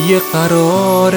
یه قرار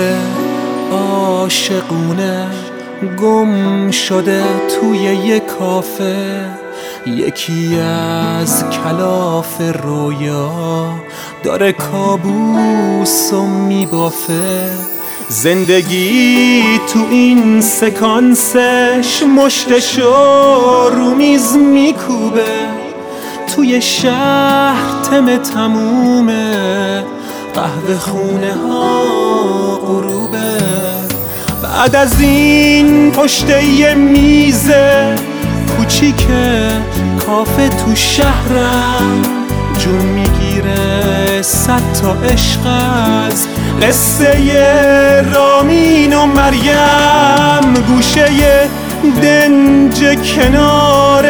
عاشقونه گم شده توی یه کافه، یکی از کلاف رویا داره کابوسو میبافه. زندگی تو این سکانسش مشتشو رو میز میکوبه، توی شهر تم تمومه، قهوه خونه ها غروبه. بعد از این پشت یه میز کوچیک کافه تو شهرم جون میگیره 100 تا عشق از قصه رامین و مریم. گوشه دنج کنار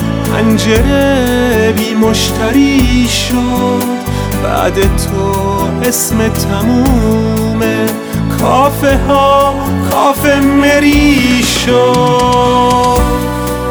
پنجره بی مشتری شد، بعد تو اسم تمومه کافه ها کافه مری شد.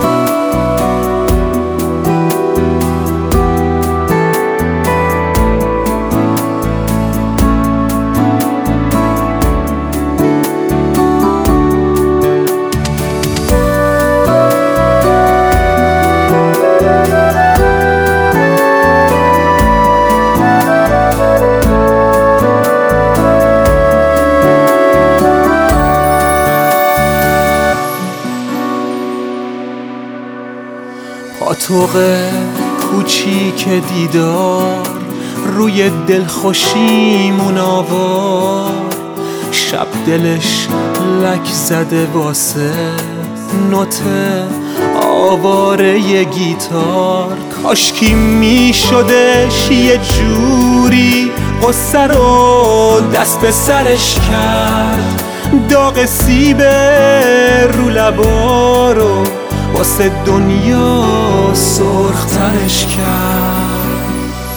پاتوق کوچیک دیدار روی دلخوشیمون آوار، شب دلش لک زده واسه نوت آواره ی گیتار. کاشکی می شدش یه جوری قصه رو دست به سرش کرد، داغ سیب رو لبا رو واسه دنیا سرخترش کرد.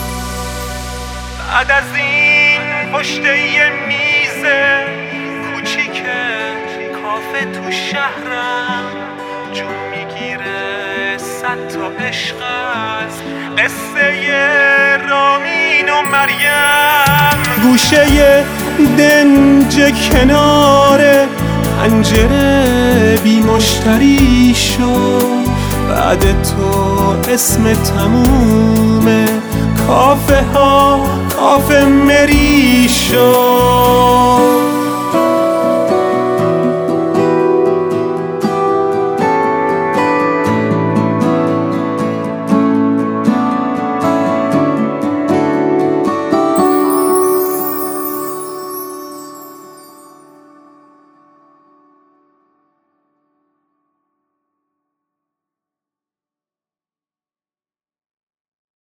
بعد از این پشت یه میز کوچیک کافه تو شهرم جون میگیره 100 تا عشق از قصه رامین و مریم. گوشه دنج کنار پنجره بی مشتری شد، بعد تو اسم تمومه کافه ها کافه مری شد.